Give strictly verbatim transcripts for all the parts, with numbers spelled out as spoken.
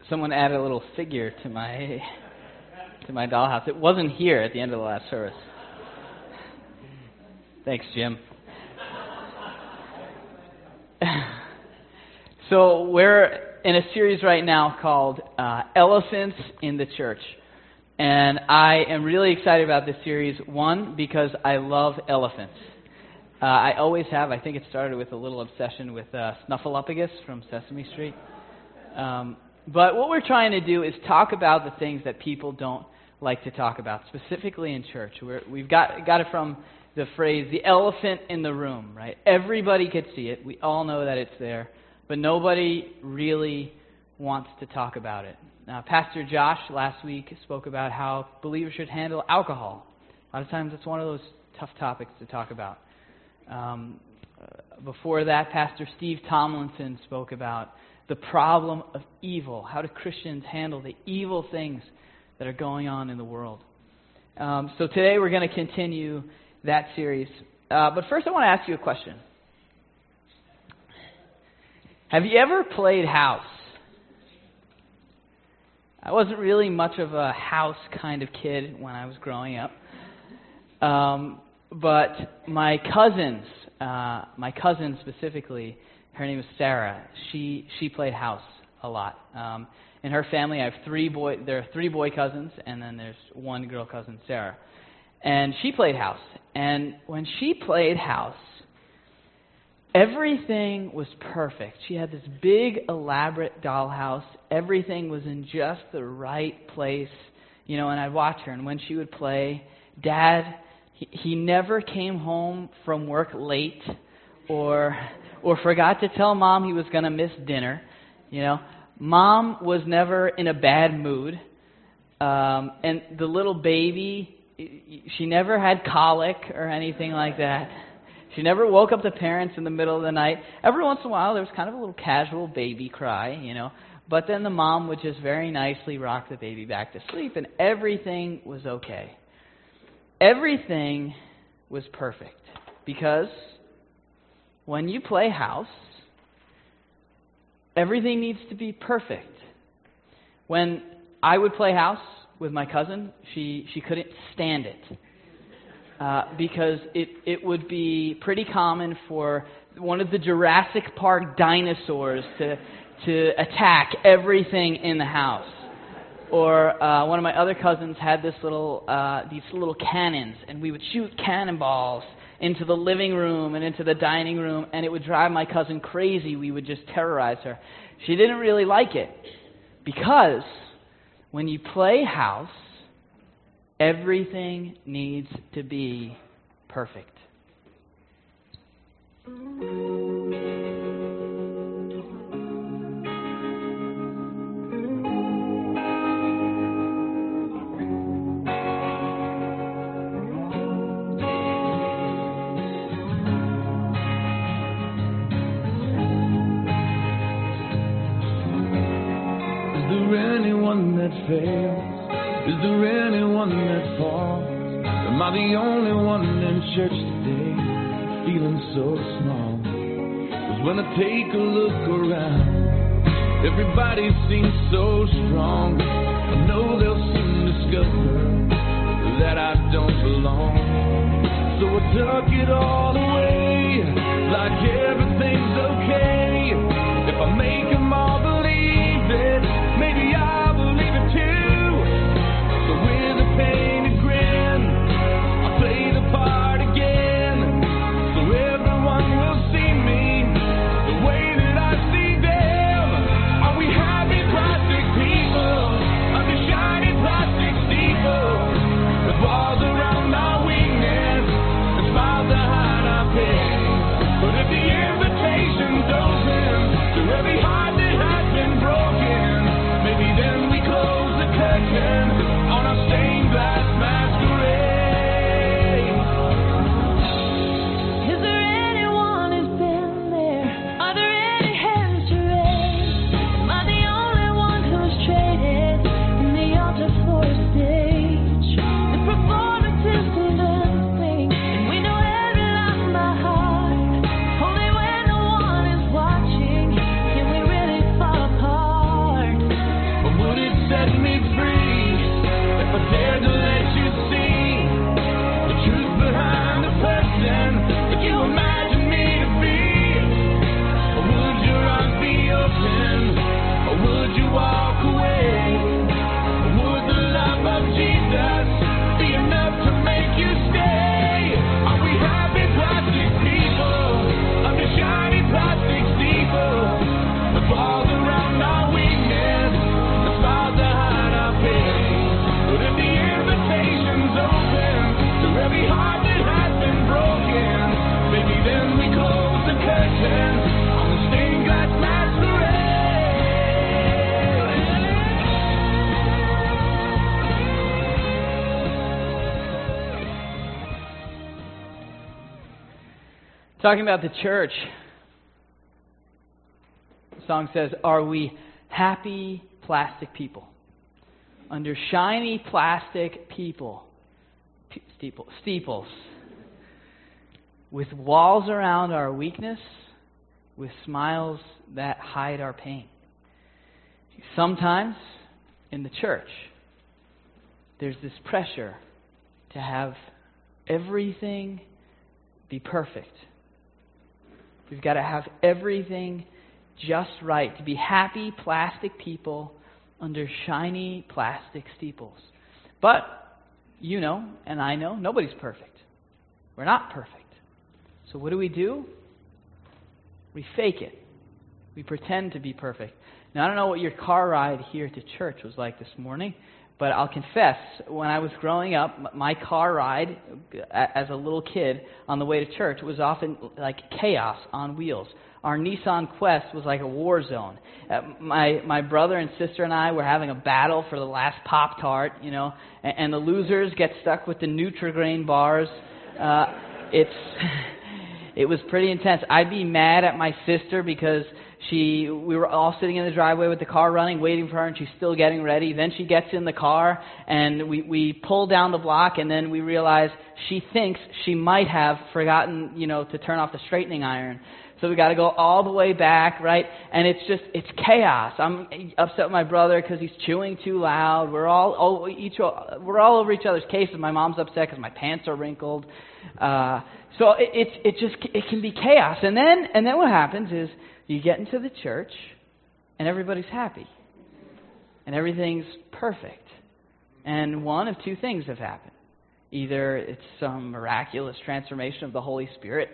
someone added a little figure to my to my dollhouse. It wasn't here at the end of the last service. Thanks, Jim. So we're in a series right now called uh, Elephants in the Church. And I am really excited about this series, one, because I love elephants. Uh, I always have. I think it started with a little obsession with uh, Snuffleupagus from Sesame Street. Um, but what we're trying to do is talk about the things that people don't like to talk about, specifically in church. We're, we've got got it from the phrase, the elephant in the room, right? Everybody could see it. We all know that it's there. But nobody really wants to talk about it. Now, Pastor Josh last week spoke about how believers should handle alcohol. A lot of times it's one of those tough topics to talk about. Um, before that, Pastor Steve Tomlinson spoke about the problem of evil. How do Christians handle the evil things that are going on in the world? Um, so today we're going to continue that series. Uh, but first I want to ask you a question. Have you ever played house? I wasn't really much of a house kind of kid when I was growing up. Um, but my cousins, uh, my cousin specifically, her name is Sarah. She she played house a lot. Um, in her family, I have three boy. There are three boy cousins, and then there's one girl cousin, Sarah. And she played house. And when she played house, everything was perfect. She had this big, elaborate dollhouse. Everything was in just the right place. You know, and I'd watch her. And when she would play, Dad, he, he never came home from work late or or forgot to tell Mom he was going to miss dinner. You know, Mom was never in a bad mood. Um, and the little baby, she never had colic or anything like that. She never woke up the parents in the middle of the night. Every once in a while, there was kind of a little casual baby cry, you know. But then the mom would just very nicely rock the baby back to sleep, and everything was okay. Everything was perfect. Because when you play house, everything needs to be perfect. When I would play house with my cousin, she, she couldn't stand it. Uh, because it, it would be pretty common for one of the Jurassic Park dinosaurs to to attack everything in the house. Or uh, one of my other cousins had this little uh, these little cannons, and we would shoot cannonballs into the living room and into the dining room, and it would drive my cousin crazy. We would just terrorize her. She didn't really like it, because when you play house, everything needs to be perfect. Is there anyone that fails? Is there anyone that falls? Am I the only one in church today feeling so small? 'Cause when I take a look around, everybody seems so strong. I know they'll soon discover that I don't belong. So I tuck it all away, like everything's okay. If I make them all believe it, maybe I'll believe it too. With a painted grin, I'll play the part again, so everyone will see me the way that I see them. Are we happy plastic people? Are we shiny plastic steeples with walls around our weakness and smiles to hide our pain? But at the end Talking about the church, the song says, are we happy plastic people? Under shiny plastic people, steeple, steeples, with walls around our weakness, with smiles that hide our pain. Sometimes in the church, there's this pressure to have everything be perfect. We've got to have everything just right, to be happy plastic people under shiny plastic steeples. But you know, and I know, nobody's perfect. We're not perfect. So what do we do? We fake it. We pretend to be perfect. Now, I don't know what your car ride here to church was like this morning, but I'll confess, when I was growing up, my car ride as a little kid on the way to church was often like chaos on wheels. Our Nissan Quest was like a war zone. Uh, my my brother and sister and I were having a battle for the last Pop-Tart, you know, and, and the losers get stuck with the Nutri-Grain bars. Uh, it's it was pretty intense. I'd be mad at my sister because she we were all sitting in the driveway with the car running, waiting for her, and she's still getting ready. Then she gets in the car, and we, we pull down the block, and then we realize she thinks she might have forgotten, you know, to turn off the straightening iron. So we got to go all the way back, right? And it's just, it's chaos. I'm upset with my brother because he's chewing too loud. We're all, oh, each, we're all over each other's cases. My mom's upset because my pants are wrinkled. Uh, so it, it, it just, it can be chaos. And then, and then what happens is you get into the church and everybody's happy. And everything's perfect. And one of two things have happened. Either it's some miraculous transformation of the Holy Spirit,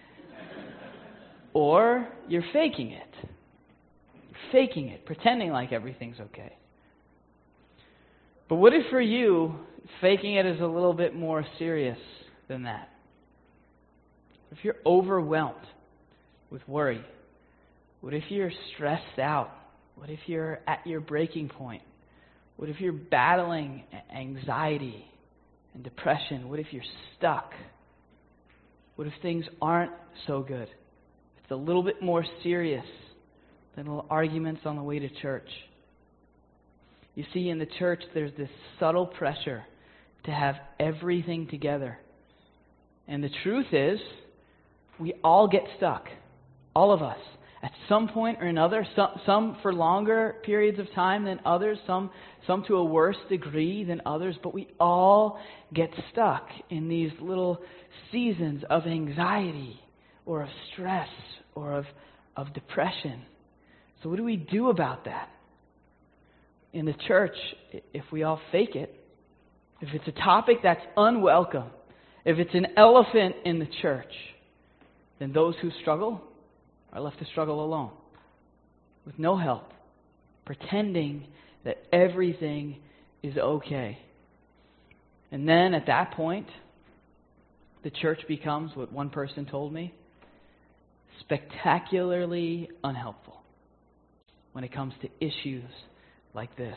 or you're faking it. You're faking it, pretending like everything's okay. But what if for you, faking it is a little bit more serious than that? If you're overwhelmed with worry, what if you're stressed out? What if you're at your breaking point? What if you're battling anxiety and depression? What if you're stuck? What if things aren't so good? It's a little bit more serious than little arguments on the way to church. You see, in the church, there's this subtle pressure to have everything together. And the truth is, we all get stuck. All of us. At some point or another, some, some for longer periods of time than others, some, some to a worse degree than others, but we all get stuck in these little seasons of anxiety or of stress or of, of depression. So what do we do about that? In the church, if we all fake it, if it's a topic that's unwelcome, if it's an elephant in the church, then those who struggle are left to struggle alone, with no help, pretending that everything is okay. And then at that point, the church becomes, what one person told me, spectacularly unhelpful when it comes to issues like this.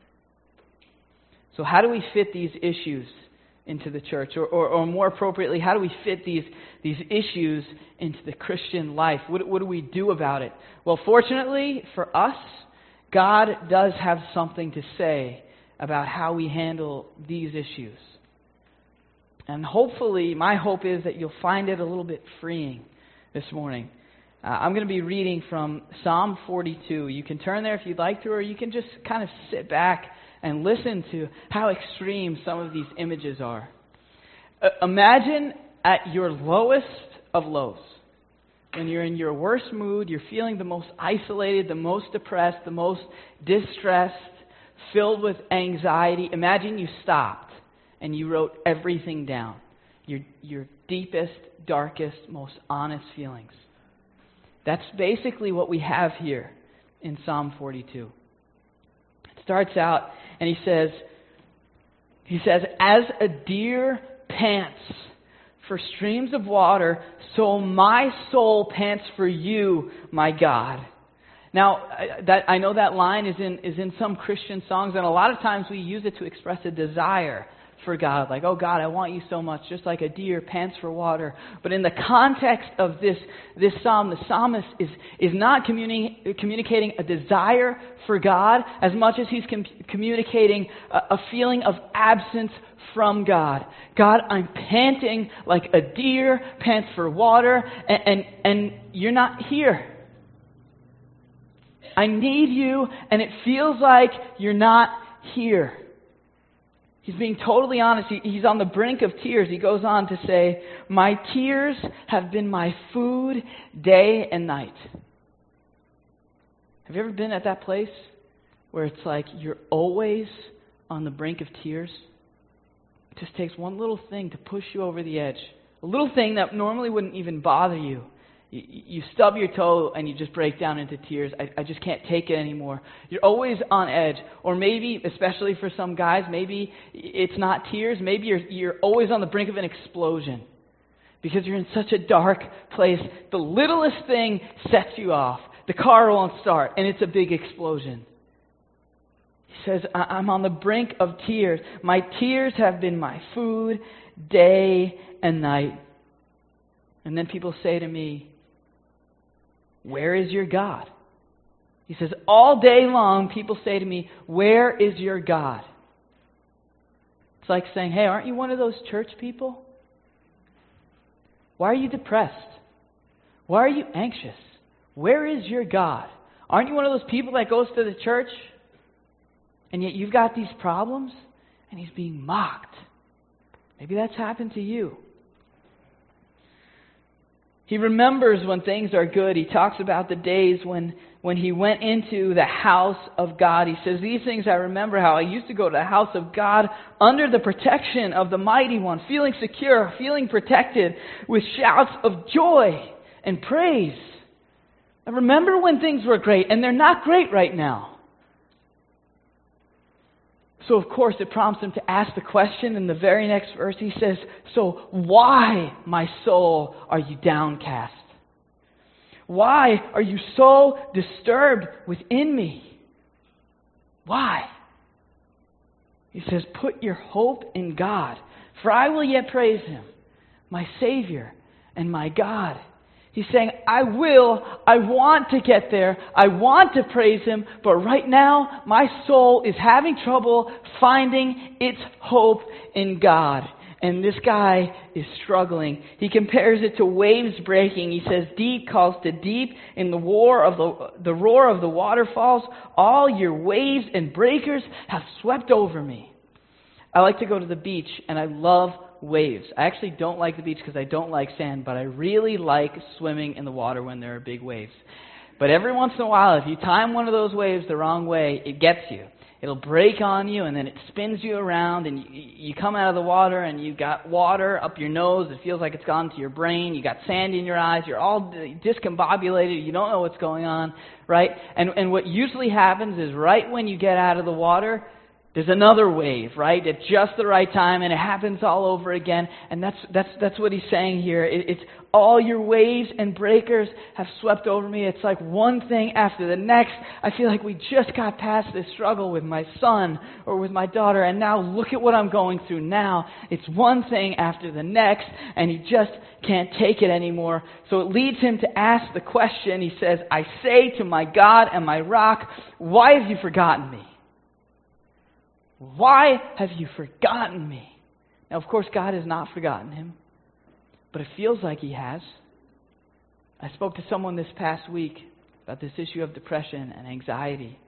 So how do we fit these issues into the church? Or, or, or more appropriately, how do we fit these, these issues into the Christian life? What, what do we do about it? Well, fortunately for us, God does have something to say about how we handle these issues. And hopefully, my hope is that you'll find it a little bit freeing this morning. Uh, I'm going to be reading from Psalm forty-two. You can turn there if you'd like to, or you can just kind of sit back and listen to how extreme some of these images are. Uh, imagine at your lowest of lows, when you're in your worst mood, you're feeling the most isolated, the most depressed, the most distressed, filled with anxiety. Imagine you stopped and you wrote everything down, your, your deepest, darkest, most honest feelings. That's basically what we have here in Psalm forty-two. It starts out, and he says, he says, as a deer pants for streams of water, so my soul pants for you, my God. Now, that I know that line is in is in some Christian songs, and a lot of times we use it to express a desire for God. Like, oh God, I want you so much, just like a deer pants for water. But in the context of this, this psalm, the psalmist is, is not communi- communicating a desire for God as much as he's com- communicating a, a feeling of absence from God. God, I'm panting like a deer pants for water, and, and, and you're not here. I need you, and it feels like you're not here. He's being totally honest. He, he's on the brink of tears. He goes on to say, my tears have been my food day and night. Have you ever been at that place where it's like you're always on the brink of tears? It just takes one little thing to push you over the edge. A little thing that normally wouldn't even bother you. You, you stub your toe and you just break down into tears. I, I just can't take it anymore. You're always on edge. Or maybe, especially for some guys, maybe it's not tears. Maybe you're, you're always on the brink of an explosion because you're in such a dark place. The littlest thing sets you off. The car won't start, and it's a big explosion. He says, I'm on the brink of tears. My tears have been my food day and night. And then people say to me, where is your God? He says, all day long people say to me, where is your God? It's like saying, hey, aren't you one of those church people? Why are you depressed? Why are you anxious? Where is your God? Aren't you one of those people that goes to the church and yet you've got these problems? And he's being mocked. Maybe that's happened to you. He remembers when things are good. He talks about the days when, when he went into the house of God. He says, these things I remember how I used to go to the house of God under the protection of the Mighty One, feeling secure, feeling protected, with shouts of joy and praise. I remember when things were great, and they're not great right now. So, of course, it prompts him to ask the question in the very next verse. He says, so why, my soul, are you downcast? Why are you so disturbed within me? Why? He says, put your hope in God, for I will yet praise Him, my Savior and my God. He's saying, I will, I want to get there, I want to praise Him, but right now, my soul is having trouble finding its hope in God. And this guy is struggling. He compares it to waves breaking. He says, deep calls to deep in the roar of the, the roar of the waterfalls. All your waves and breakers have swept over me. I like to go to the beach, and I love waves. I actually don't like the beach because I don't like sand, but I really like swimming in the water when there are big waves. But every once in a while, if you time one of those waves the wrong way, it gets you. It'll break on you, and then it spins you around, and you, you come out of the water, and you've got water up your nose. It feels like it's gone to your brain. You got sand in your eyes. You're all discombobulated. You don't know what's going on, right? And, and what usually happens is right when you get out of the water, there's another wave, right, at just the right time, and it happens all over again. And that's that's that's what he's saying here. It, it's all your waves and breakers have swept over me. It's like one thing after the next. I feel like we just got past this struggle with my son or with my daughter, and now look at what I'm going through now. It's one thing after the next, and he just can't take it anymore. So it leads him to ask the question. He says, I say to my God and my rock, why have you forgotten me? Why have you forgotten me? Now, of course, God has not forgotten him, but it feels like He has. I spoke to someone this past week about this issue of depression and anxiety.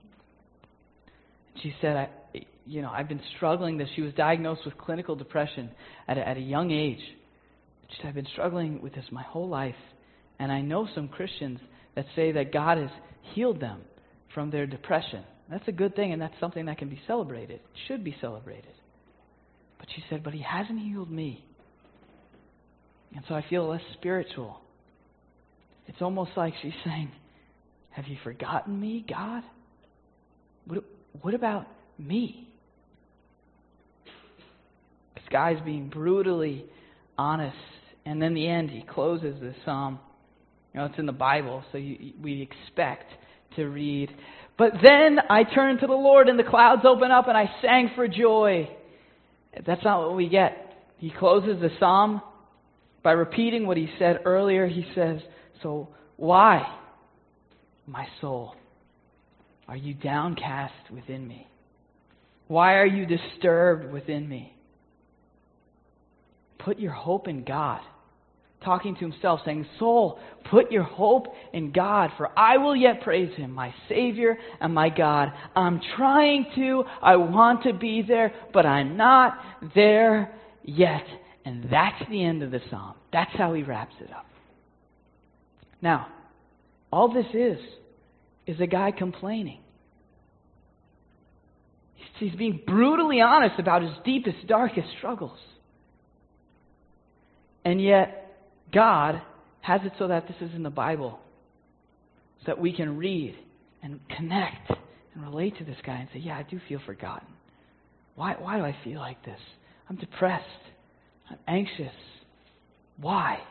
She said, I, you know, I've been struggling this. She was diagnosed with clinical depression at a, at a young age. She said, I've been struggling with this my whole life, and I know some Christians that say that God has healed them from their depression. That's a good thing, and that's something that can be celebrated. It should be celebrated. But she said, but He hasn't healed me. And so I feel less spiritual. It's almost like she's saying, have you forgotten me, God? What, what about me? This guy's being brutally honest. And then in the end, he closes this psalm. You know, it's in the Bible, so you, we expect to read, but then I turned to the Lord, and the clouds opened up, and I sang for joy. That's not what we get. He closes the psalm by repeating what he said earlier. He says, "So why, my soul, are you downcast within me? Why are you disturbed within me? Put your hope in God." Talking to himself, saying, "Soul, put your hope in God, for I will yet praise him, my Savior and my God. I'm trying to, I want to be there, but I'm not there yet." And that's the end of the psalm. That's how he wraps it up. Now, all this is, is a guy complaining. He's being brutally honest about his deepest, darkest struggles. And yet, God has it so that this is in the Bible, so that we can read and connect and relate to this guy and say, yeah, I do feel forgotten. Why, why do I feel like this? I'm depressed. I'm anxious. Why?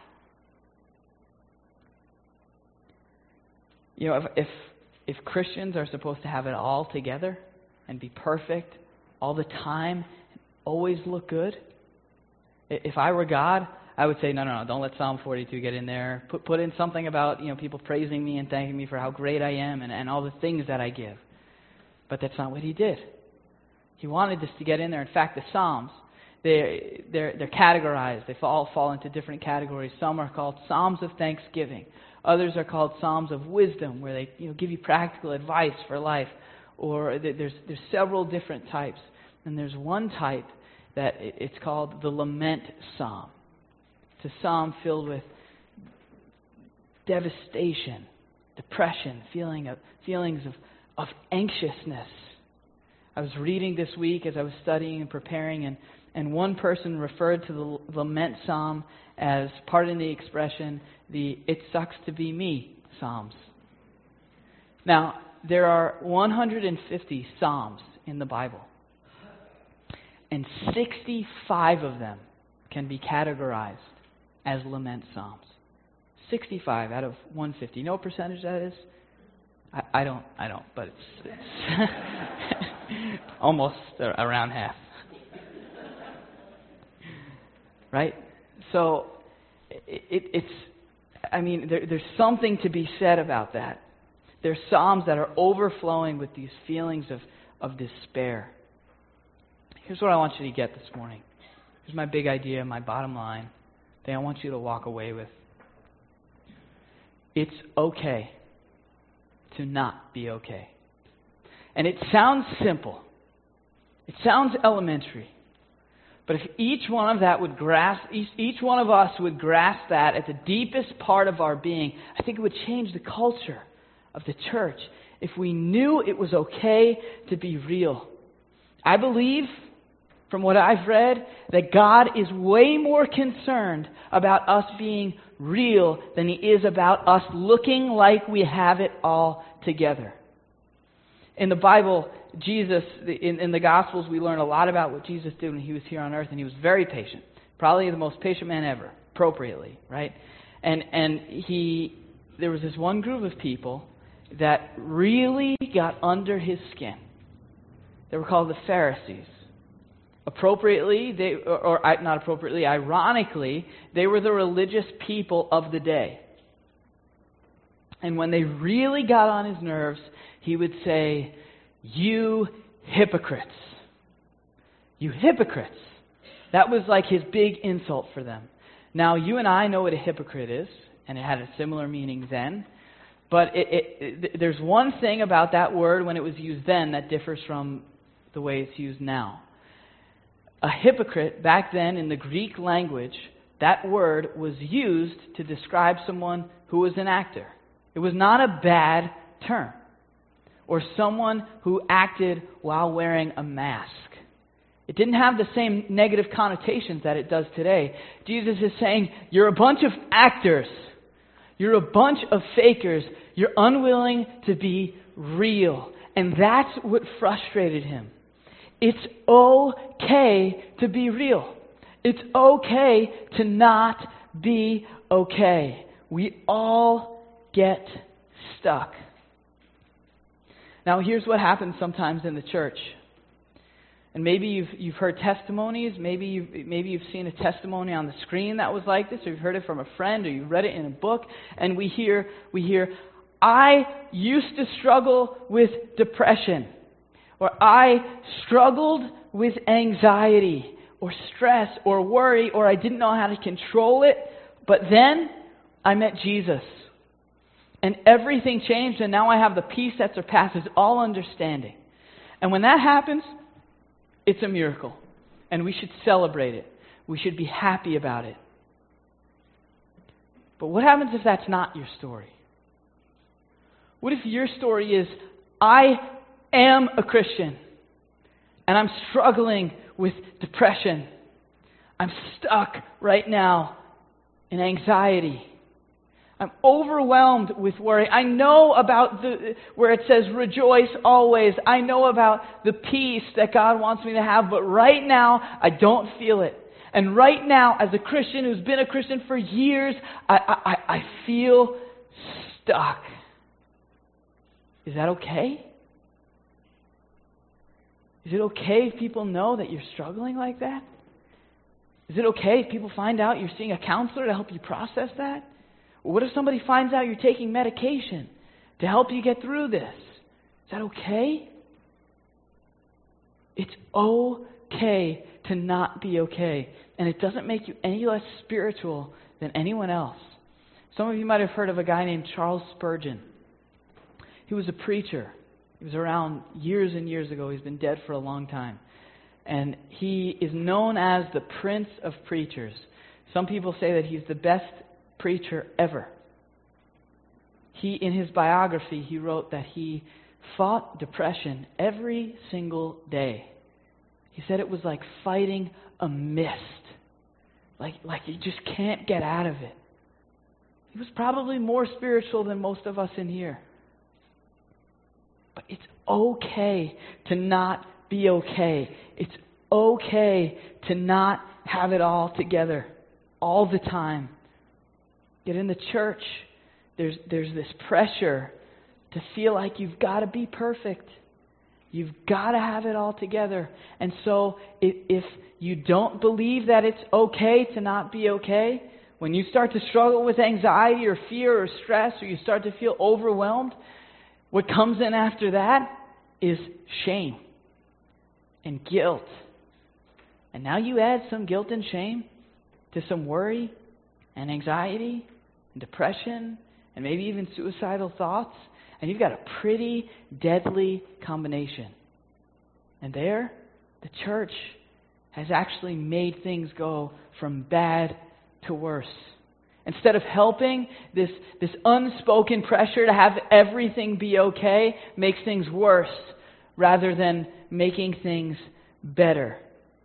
You know, if, if if Christians are supposed to have it all together and be perfect all the time, and always look good, if I were God, I would say, no, no, no, don't let Psalm forty-two get in there. Put put in something about, you know, people praising me and thanking me for how great I am and, and all the things that I give. But that's not what he did. He wanted this to get in there. In fact, the Psalms, they're, they're, they're categorized. They all fall into different categories. Some are called Psalms of Thanksgiving. Others are called Psalms of Wisdom, where they, you know, give you practical advice for life. Or there's there's several different types. And there's one type that it's called the Lament Psalm. It's a psalm filled with devastation, depression, feeling of, feelings of, of anxiousness. I was reading this week as I was studying and preparing, and, and one person referred to the Lament Psalm as, pardon the expression, the "it sucks to be me" Psalms. Now, there are one hundred fifty Psalms in the Bible, and sixty-five of them can be categorized as lament psalms. sixty-five out of one hundred fifty. You know what percentage that is? I, I don't, I don't, but it's, it's almost around half. Right? So, it, it, it's, I mean, there, there's something to be said about that. There's psalms that are overflowing with these feelings of, of despair. Here's what I want you to get this morning. Here's my big idea, my bottom line. I want you to walk away with. It's okay to not be okay. And it sounds simple. It sounds elementary. But if each one of that would grasp, each, each one of us would grasp that at the deepest part of our being, I think it would change the culture of the church. If we knew it was okay to be real. I believe, from what I've read, that God is way more concerned about us being real than He is about us looking like we have it all together. In the Bible, Jesus, in, in the Gospels, we learn a lot about what Jesus did when He was here on earth, and He was very patient. Probably the most patient man ever, appropriately, right? And and he, there was this one group of people that really got under His skin. They were called the Pharisees. Appropriately, they or, or not appropriately, ironically, they were the religious people of the day. And when they really got on His nerves, He would say, "You hypocrites. You hypocrites." That was like His big insult for them. Now, you and I know what a hypocrite is, and it had a similar meaning then. But it, it, it, there's one thing about that word when it was used then that differs from the way it's used now. A hypocrite, back then in the Greek language, that word was used to describe someone who was an actor. It was not a bad term. Or someone who acted while wearing a mask. It didn't have the same negative connotations that it does today. Jesus is saying, you're a bunch of actors. You're a bunch of fakers. You're unwilling to be real. And that's what frustrated Him. It's okay to be real. It's okay to not be okay. We all get stuck. Now, here's what happens sometimes in the church. And maybe you've you've heard testimonies. Maybe you've maybe you've seen a testimony on the screen that was like this, or you've heard it from a friend, or you've read it in a book. And we hear we hear, I used to struggle with depression, or I struggled with anxiety, or stress, or worry, or I didn't know how to control it. But then I met Jesus, and everything changed, and now I have the peace that surpasses all understanding. And when that happens, it's a miracle, and we should celebrate it. We should be happy about it. But what happens if that's not your story? What if your story is, I am a Christian, and I'm struggling with depression. I'm stuck right now in anxiety. I'm overwhelmed with worry. I know about the where it says rejoice always. I know about the peace that God wants me to have, but right now I don't feel it. And right now, as a Christian who's been a Christian for years, I, I, I feel stuck. Is that okay? Is it okay if people know that you're struggling like that? Is it okay if people find out you're seeing a counselor to help you process that? Or what if somebody finds out you're taking medication to help you get through this? Is that okay? It's okay to not be okay. And it doesn't make you any less spiritual than anyone else. Some of you might have heard of a guy named Charles Spurgeon. He was a preacher. He was around years and years ago. He's been dead for a long time. And he is known as the Prince of Preachers. Some people say that he's the best preacher ever. He, in his biography, he wrote that he fought depression every single day. He said it was like fighting a mist. Like, like you just can't get out of it. He was probably more spiritual than most of us in here. But it's okay to not be okay. It's okay to not have it all together all the time. Yet in the church, there's there's this pressure to feel like you've got to be perfect. You've got to have it all together. And so if, if you don't believe that it's okay to not be okay, when you start to struggle with anxiety or fear or stress, or you start to feel overwhelmed, what comes in after that is shame and guilt. And now you add some guilt and shame to some worry and anxiety and depression and maybe even suicidal thoughts, and you've got a pretty deadly combination. And there, the church has actually made things go from bad to worse. Instead of helping, this, this unspoken pressure to have everything be okay makes things worse rather than making things better.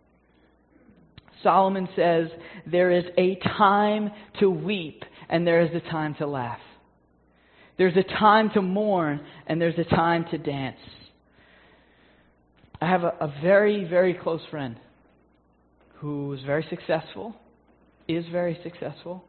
Solomon says, there is a time to weep and there is a time to laugh. There's a time to mourn and there's a time to dance. I have a, a very, very close friend who is very successful, is very successful,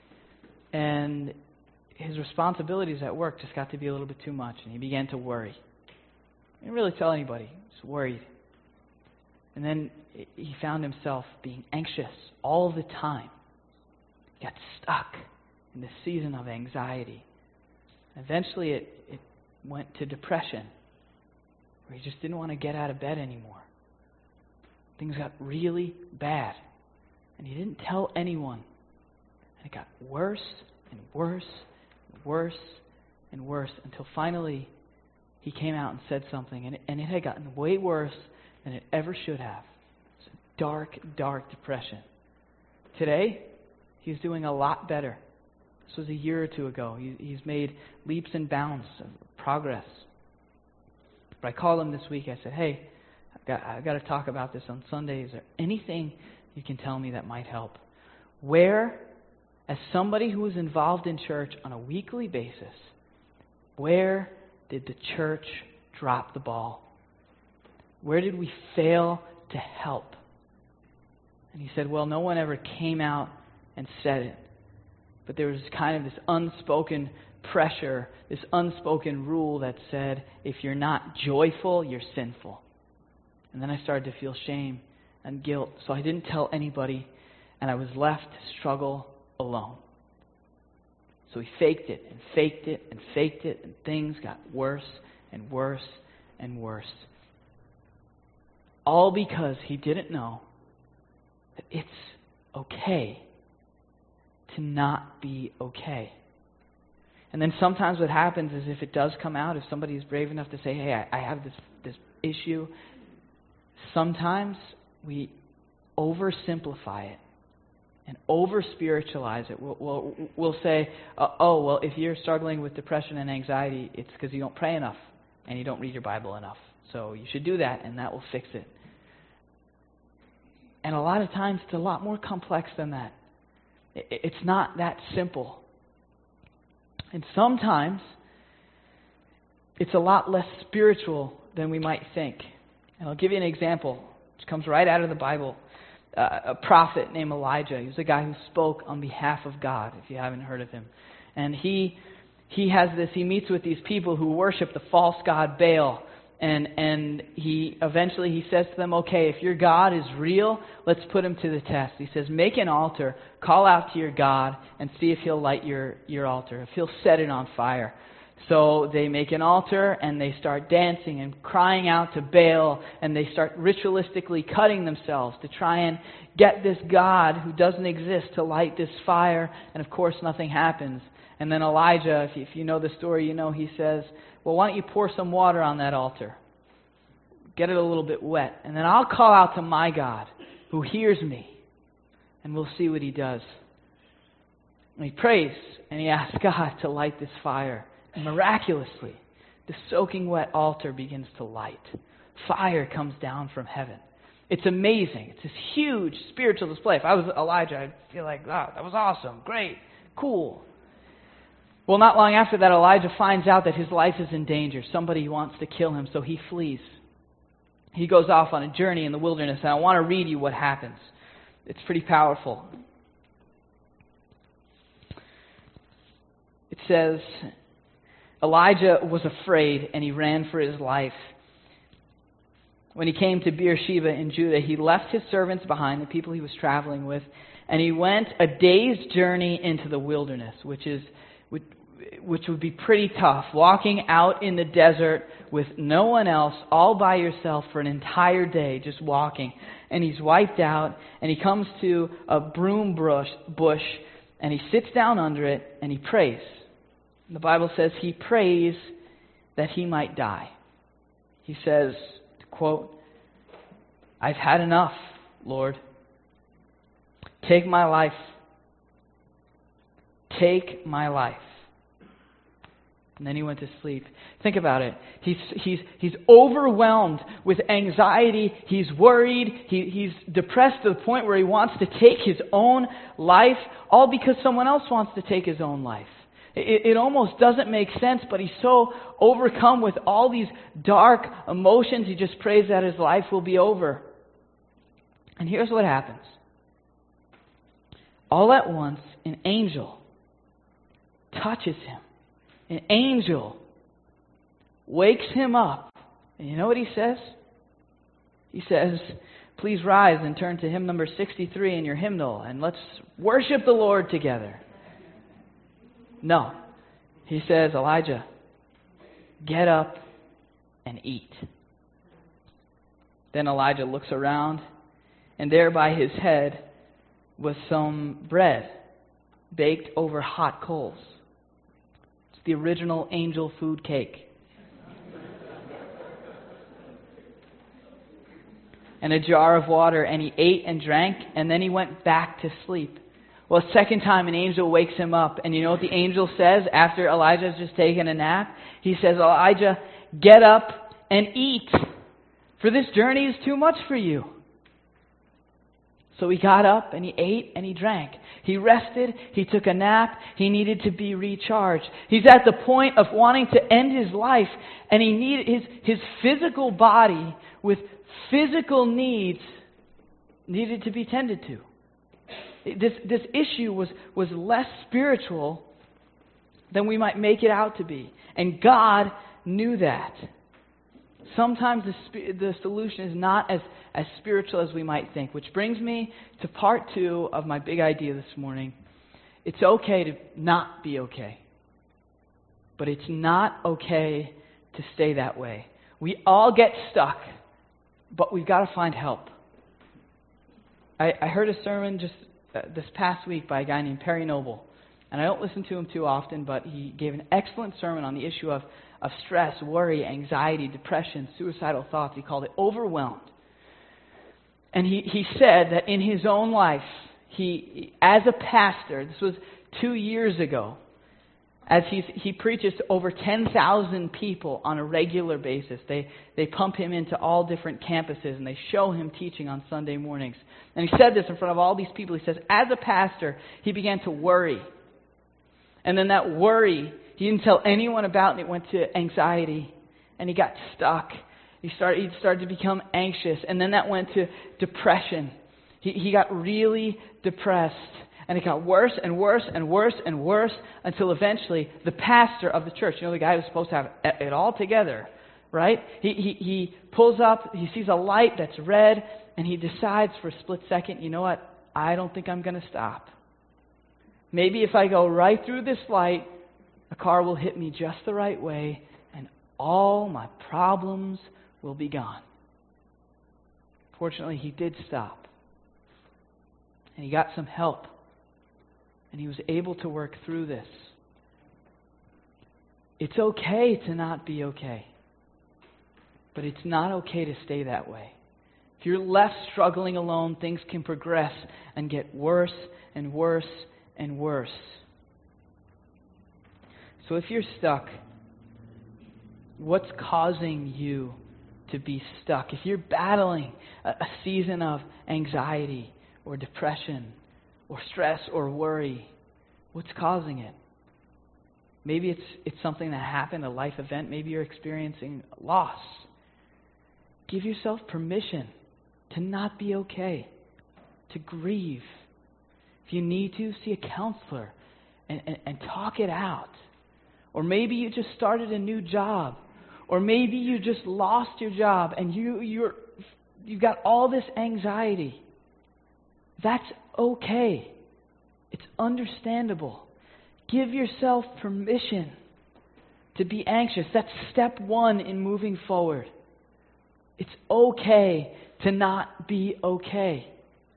and his responsibilities at work just got to be a little bit too much, and he began to worry. He didn't really tell anybody. He was worried. And then he found himself being anxious all the time. He got stuck in this season of anxiety. Eventually it, it went to depression, where he just didn't want to get out of bed anymore. Things got really bad, and he didn't tell anyone. And it got worse and worse and worse and worse until finally he came out and said something, and it, and it had gotten way worse than it ever should have. It's a dark, dark depression. Today, he's doing a lot better. This was a year or two ago. He, he's made leaps and bounds of progress. But I called him this week. I said, hey, I've got, I've got to talk about this on Sunday. Is there anything you can tell me that might help? Where, as somebody who was involved in church on a weekly basis, where did the church drop the ball? Where did we fail to help? And he said, well, no one ever came out and said it. But there was kind of this unspoken pressure, this unspoken rule that said, if you're not joyful, you're sinful. And then I started to feel shame and guilt, so I didn't tell anybody, and I was left to struggle alone. So he faked it and faked it and faked it, and things got worse and worse and worse. All because he didn't know that it's okay to not be okay. And then sometimes what happens is if it does come out, if somebody is brave enough to say, hey, I, I have this, this issue, sometimes we oversimplify it and over-spiritualize it. We'll, we'll, we'll say, uh, oh, well, if you're struggling with depression and anxiety, it's because you don't pray enough and you don't read your Bible enough. So you should do that, and that will fix it. And a lot of times it's a lot more complex than that. It's not that simple. And sometimes it's a lot less spiritual than we might think. And I'll give you an example, which comes right out of the Bible. Uh, a prophet named Elijah. He was a guy who spoke on behalf of God, if you haven't heard of him. And he he has this, he meets with these people who worship the false god Baal. And and he eventually he says to them, okay, if your God is real, let's put him to the test. He says, make an altar, call out to your God, and see if he'll light your, your altar, if he'll set it on fire. So they make an altar, and they start dancing and crying out to Baal, and they start ritualistically cutting themselves to try and get this God who doesn't exist to light this fire, and of course nothing happens. And then Elijah, if you, if you know the story, you know he says, well, why don't you pour some water on that altar? Get it a little bit wet, and then I'll call out to my God who hears me, and we'll see what he does. And he prays, and he asks God to light this fire. And miraculously, the soaking wet altar begins to light. Fire comes down from heaven. It's amazing. It's this huge spiritual display. If I was Elijah, I'd feel like, oh, that was awesome, great, cool. Well, not long after that, Elijah finds out that his life is in danger. Somebody wants to kill him, so he flees. He goes off on a journey in the wilderness, and I want to read you what happens. It's pretty powerful. It says, Elijah was afraid, and he ran for his life. When he came to Beersheba in Judah, he left his servants behind, the people he was traveling with, and he went a day's journey into the wilderness, which is which, which would be pretty tough, walking out in the desert with no one else, all by yourself for an entire day, just walking. And he's wiped out, and he comes to a broom bush, bush and he sits down under it, and he prays. The Bible says he prays that he might die. He says, quote, I've had enough, Lord. Take my life. Take my life. And then he went to sleep. Think about it. He's he's he's overwhelmed with anxiety. He's worried. He, he's depressed to the point where he wants to take his own life, all because someone else wants to take his own life. It, it almost doesn't make sense, but he's so overcome with all these dark emotions, he just prays that his life will be over. And here's what happens. All at once, an angel touches him. An angel wakes him up. And you know what he says? He says, please rise and turn to hymn number sixty-three in your hymnal, and let's worship the Lord together. No. He says, Elijah, get up and eat. Then Elijah looks around, and there by his head was some bread baked over hot coals. It's the original angel food cake. And a jar of water, and he ate and drank, and then he went back to sleep. Well, a second time, an angel wakes him up. And you know what the angel says after Elijah's just taken a nap? He says, Elijah, get up and eat, for this journey is too much for you. So he got up and he ate and he drank. He rested, he took a nap, he needed to be recharged. He's at the point of wanting to end his life, and he needed his, his physical body with physical needs needed to be tended to. This this issue was, was less spiritual than we might make it out to be. And God knew that. Sometimes the, sp- the solution is not as, as spiritual as we might think, which brings me to part two of my big idea this morning. It's okay to not be okay. But it's not okay to stay that way. We all get stuck, but we've got to find help. I, I heard a sermon just uh, this past week by a guy named Perry Noble. And I don't listen to him too often, but he gave an excellent sermon on the issue of, of stress, worry, anxiety, depression, suicidal thoughts. He called it Overwhelmed. And he, he said that in his own life, he, as a pastor, this was two years ago, as he's, he preaches to over ten thousand people on a regular basis. They, they pump him into all different campuses, and they show him teaching on Sunday mornings. And he said this in front of all these people. He says, as a pastor, he began to worry. And then that worry, he didn't tell anyone about, and it went to anxiety. And he got stuck. He started, he started to become anxious. And then that went to depression. He, he got really depressed. And it got worse and worse and worse and worse until eventually the pastor of the church, you know, the guy who's supposed to have it all together, right? He, he, he pulls up, he sees a light that's red, and he decides for a split second, you know what, I don't think I'm going to stop. Maybe if I go right through this light, a car will hit me just the right way, and all my problems will be gone. Fortunately, he did stop. And he got some help. And he was able to work through this. It's okay to not be okay. But it's not okay to stay that way. If you're left struggling alone, things can progress and get worse and worse and worse. So if you're stuck, what's causing you to be stuck? If you're battling a, a season of anxiety or depression or stress or worry, what's causing it? Maybe it's it's something that happened, a life event. Maybe you're experiencing loss. Give yourself permission to not be okay, to grieve. If you need to, see a counselor and, and, and talk it out. Or maybe you just started a new job. Or maybe you just lost your job and you, you're, you've got all this anxiety. That's okay. It's understandable. Give yourself permission to be anxious. That's step one in moving forward. It's okay to not be okay.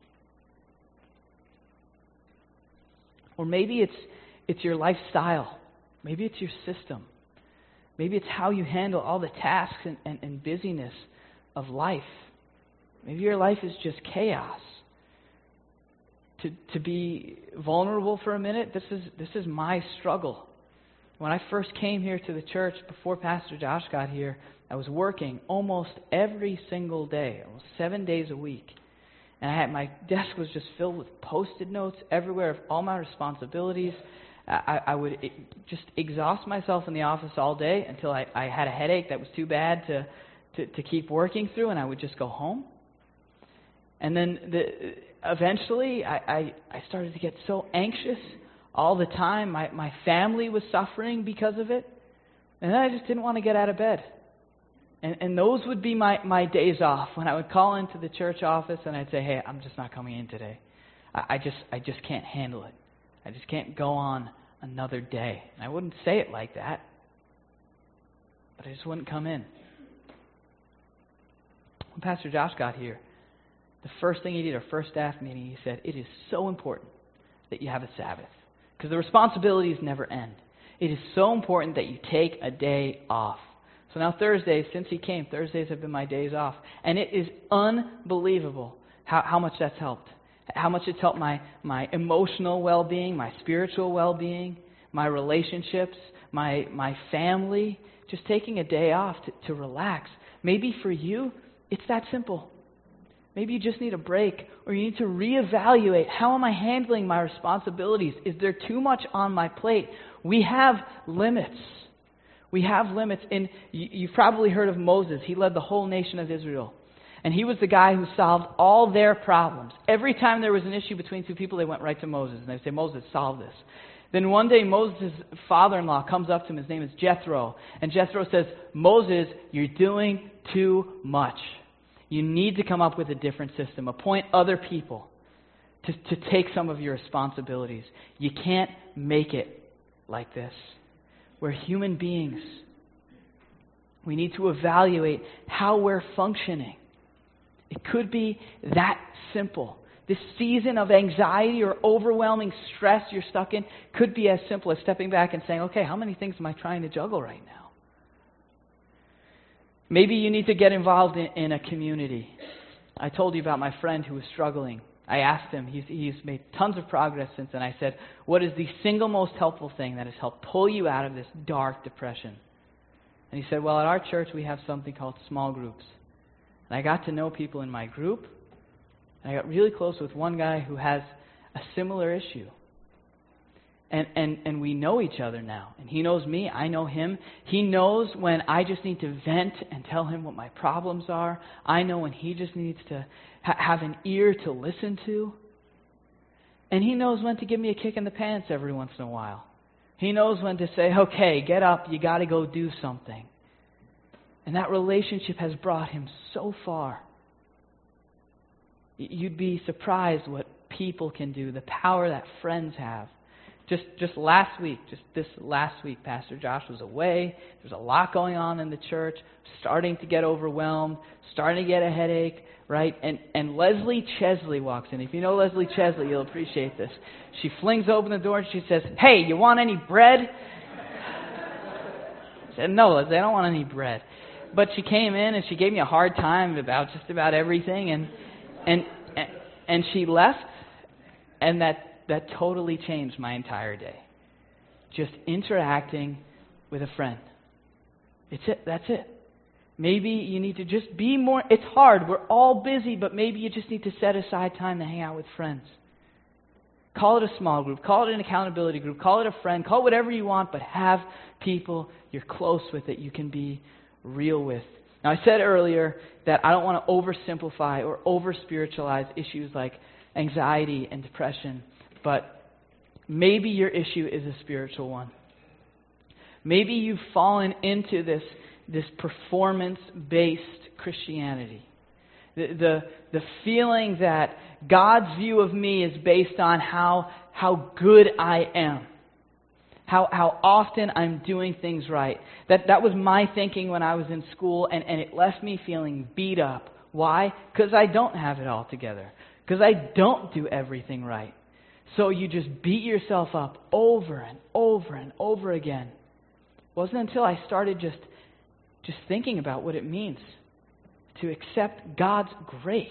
Or maybe it's it's your lifestyle. Maybe it's your system. Maybe it's how you handle all the tasks and, and, and busyness of life. Maybe your life is just chaos. To to be vulnerable for a minute, this is this is my struggle. When I first came here to the church, before Pastor Josh got here, I was working almost every single day, almost seven days a week. And I had my desk was just filled with Post-it notes everywhere of all my responsibilities. I, I would just exhaust myself in the office all day until I, I had a headache that was too bad to, to, to keep working through, and I would just go home. And then the, eventually I, I, I started to get so anxious all the time. My, my family was suffering because of it. And then I just didn't want to get out of bed. And, and those would be my, my days off, when I would call into the church office and I'd say, hey, I'm just not coming in today. I, I just I just can't handle it. I just can't go on another day. And I wouldn't say it like that, but I just wouldn't come in. When Pastor Josh got here, the first thing he did, our first staff meeting, he said, it is so important that you have a Sabbath, because the responsibilities never end. It is so important that you take a day off. So now Thursdays, since he came, Thursdays have been my days off. And it is unbelievable how, how much that's helped. How much it's helped my, my emotional well-being, my spiritual well-being, my relationships, my my family. Just taking a day off to, to relax. Maybe for you, it's that simple. Maybe you just need a break, or you need to reevaluate, how am I handling my responsibilities? Is there too much on my plate? We have limits. We have limits. And you've probably heard of Moses. He led the whole nation of Israel. And he was the guy who solved all their problems. Every time there was an issue between two people, they went right to Moses. And they'd say, Moses, solve this. Then one day Moses' father-in-law comes up to him. His name is Jethro. And Jethro says, Moses, you're doing too much. You need to come up with a different system. Appoint other people to, to take some of your responsibilities. You can't make it like this. We're human beings. We need to evaluate how we're functioning. It could be that simple. This season of anxiety or overwhelming stress you're stuck in could be as simple as stepping back and saying, okay, how many things am I trying to juggle right now? Maybe you need to get involved in, in a community. I told you about my friend who was struggling. I asked him, he's, he's made tons of progress since then. I said, what is the single most helpful thing that has helped pull you out of this dark depression? And he said, well, at our church we have something called small groups. And I got to know people in my group. And I got really close with one guy who has a similar issue. And, and, and we know each other now. And he knows me, I know him. He knows when I just need to vent and tell him what my problems are. I know when he just needs to ha- have an ear to listen to. And he knows when to give me a kick in the pants every once in a while. He knows when to say, okay, get up, you got to go do something. And that relationship has brought him so far. You'd be surprised what people can do, the power that friends have. Just just last week, just this last week, Pastor Josh was away. There's a lot going on in the church, starting to get overwhelmed, starting to get a headache, right? And and Leslie Chesley walks in. If you know Leslie Chesley, you'll appreciate this. She flings open the door and she says, hey, you want any bread? I said, no, Leslie, I don't want any bread. But she came in and she gave me a hard time about just about everything, and And and she left, and that, that totally changed my entire day. Just interacting with a friend. It's it. That's it. Maybe you need to just be more. It's hard. We're all busy, but maybe you just need to set aside time to hang out with friends. Call it a small group. Call it an accountability group. Call it a friend. Call it whatever you want, but have people you're close with that you can be real with. Now, I said earlier that I don't want to oversimplify or over-spiritualize issues like anxiety and depression, but maybe your issue is a spiritual one. Maybe you've fallen into this, this performance-based Christianity. The, the, the feeling that God's view of me is based on how, how good I am. How how often I'm doing things right. That that was my thinking when I was in school, and, and it left me feeling beat up. Why? Because I don't have it all together. Because I don't do everything right. So you just beat yourself up over and over and over again. It wasn't until I started just, just thinking about what it means to accept God's grace.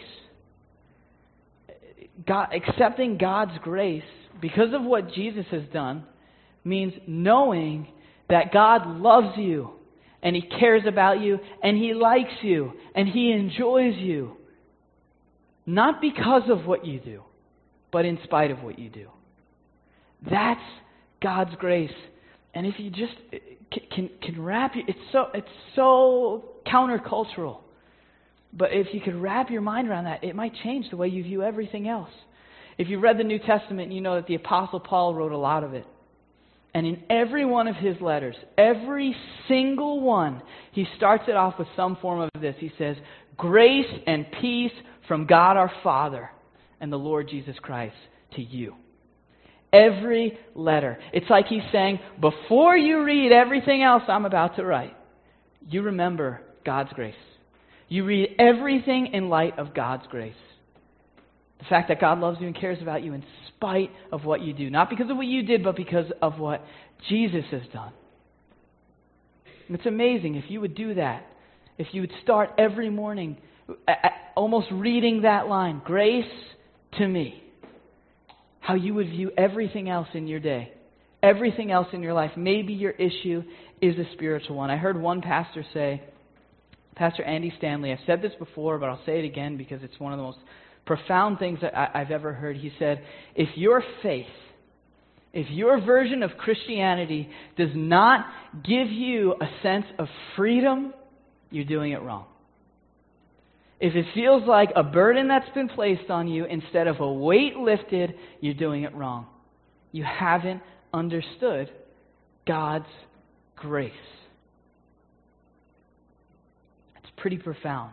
God, accepting God's grace because of what Jesus has done means knowing that God loves you and He cares about you and He likes you and He enjoys you. Not because of what you do, but in spite of what you do. That's God's grace. And if you just can can wrap your, it's so it's so countercultural. But if you could wrap your mind around that, it might change the way you view everything else. If you've read the New Testament, you know that the Apostle Paul wrote a lot of it. And in every one of his letters, every single one, he starts it off with some form of this. He says, grace and peace from God our Father and the Lord Jesus Christ to you. Every letter. It's like he's saying, before you read everything else I'm about to write, you remember God's grace. You read everything in light of God's grace. The fact that God loves you and cares about you in spite of what you do. Not because of what you did, but because of what Jesus has done. And it's amazing if you would do that. If you would start every morning almost reading that line, grace to me. How you would view everything else in your day. Everything else in your life. Maybe your issue is a spiritual one. I heard one pastor say, Pastor Andy Stanley, I've said this before, but I'll say it again because it's one of the most profound things that I, I've ever heard. He said, if your faith, if your version of Christianity does not give you a sense of freedom, you're doing it wrong. If it feels like a burden that's been placed on you instead of a weight lifted, you're doing it wrong. You haven't understood God's grace. It's pretty profound.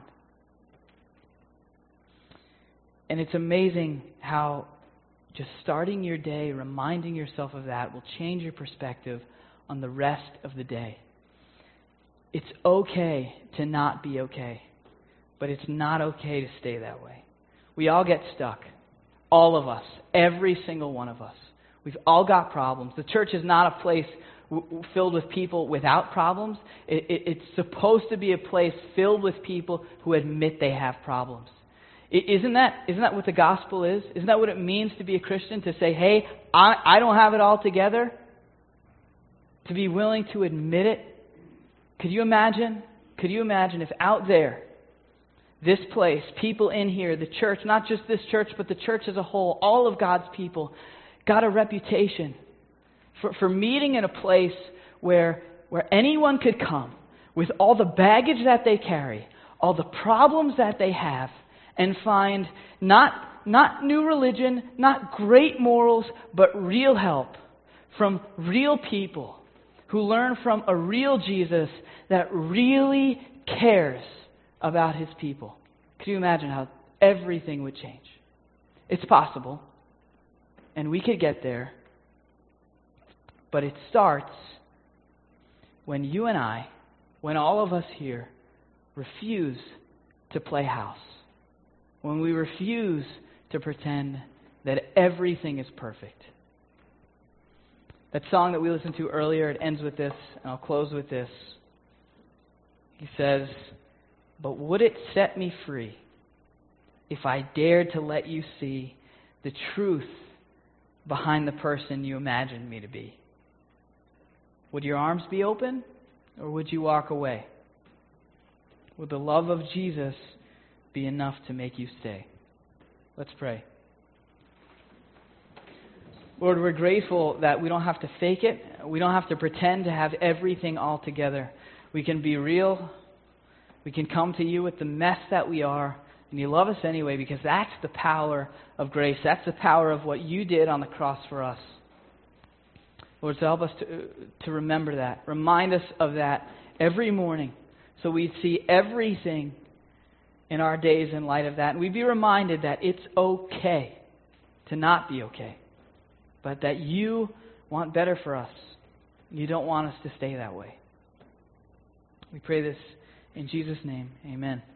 And it's amazing how just starting your day, reminding yourself of that, will change your perspective on the rest of the day. It's okay to not be okay, but it's not okay to stay that way. We all get stuck. All of us. Every single one of us. We've all got problems. The church is not a place w- filled with people without problems. It, it, it's supposed to be a place filled with people who admit they have problems. It, isn't that, isn't that what the gospel is? Isn't that what it means to be a Christian? To say, hey, I, I don't have it all together? To be willing to admit it? Could you imagine? Could you imagine if out there, this place, people in here, the church, not just this church, but the church as a whole, all of God's people, got a reputation for, for meeting in a place where, where anyone could come with all the baggage that they carry, all the problems that they have, and find not, not new religion, not great morals, but real help from real people who learn from a real Jesus that really cares about his people. Could you imagine how everything would change? It's possible, and we could get there, but it starts when you and I, when all of us here, refuse to play house. When we refuse to pretend that everything is perfect. That song that we listened to earlier, it ends with this, and I'll close with this. He says, "But would it set me free if I dared to let you see the truth behind the person you imagined me to be? Would your arms be open, or would you walk away? Would the love of Jesus be enough to make you stay?" Let's pray. Lord, we're grateful that we don't have to fake it. We don't have to pretend to have everything all together. We can be real. We can come to you with the mess that we are. And you love us anyway, because that's the power of grace. That's the power of what you did on the cross for us. Lord, so help us to, to remember that. Remind us of that every morning, so we'd see everything in our days in light of that. And we'd be reminded that it's okay to not be okay, but that you want better for us. You don't want us to stay that way. We pray this in Jesus' name. Amen.